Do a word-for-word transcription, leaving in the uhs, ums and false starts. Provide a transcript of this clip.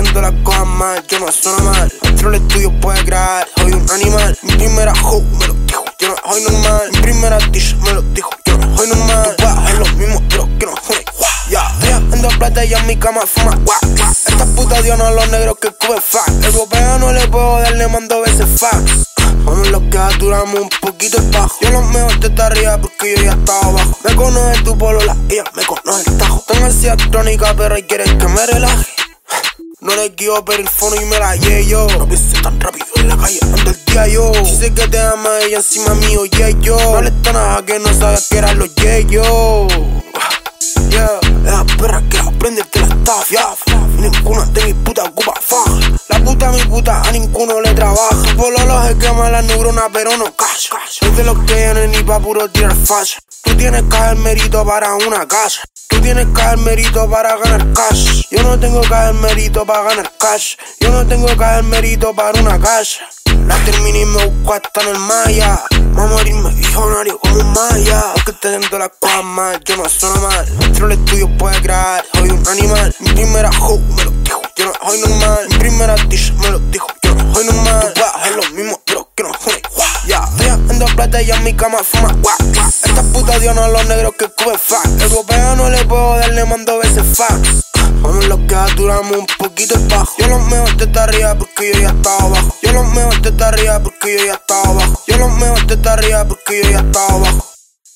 teniendo las cosas mal, yo no sueno mal. Dentro del estudio puede crear, soy un animal. Mi primera hoe me lo dijo, yo no soy normal. Mi primera dish me lo dijo, yo no soy normal. Tú vas a lo mismo, pero que no soy. Ya, ella ando plata y en mi cama fuma guau, guau. Esta puta dio no a los negros que cubre fax. El bopeo no le puedo dar, le mando veces fax. Vamos los que aturamos un poquito el bajo. Yo los mejor te está arriba porque yo ya estaba abajo. Me conoce tu polola, ella me conoce el tajo. Tengo ansiedad crónica pero ahí quieres que me relaje. No le quiero ver el fono y me la llevo yo. No pienses tan rápido en la calle, ando el día yo. Si sé que te ama ella encima mío, yeah yo. No le está nada que no sabes que eran los yeah yo. Yeah, esa perra que aprende te la está fiaf. Ninguna de mis putas ocupa faja. La puta mi puta a ninguno le trabaja. Por lo se quema la neurona pero no cash. Soy de los que vienen ni pa' puro tirar falla. Tú tienes que haber mérito para una casa. Tú tienes que haber mérito para ganar cash. Yo no tengo que haber mérito para ganar cash. Yo no tengo que haber mérito para una casa. La terminé y me busco hasta en el Maya. Va a morirme millonario como un Maya. Porque teniendo las cosas mal, yo no sueno mal. Dentro del estudio puede crear, soy un animal. Mi primera hoe me lo dijo, yo no soy normal. Mi primera dish me lo dijo, yo no soy normal. Tú vas a hacer lo mismo, pero que no soy. Ya, ella ando plata y en mi cama fuma guau, guau. Esta puta dio no a los negros que cubre fax. El bopeo no le puedo dar, le mando veces fax. Vamos los que aturamos un poquito el bajo. Yo los mejor te está arriba porque yo ya estaba abajo. Yo los mejor te está arriba porque yo ya estaba abajo. Yo los mejor te está arriba porque yo ya estaba abajo.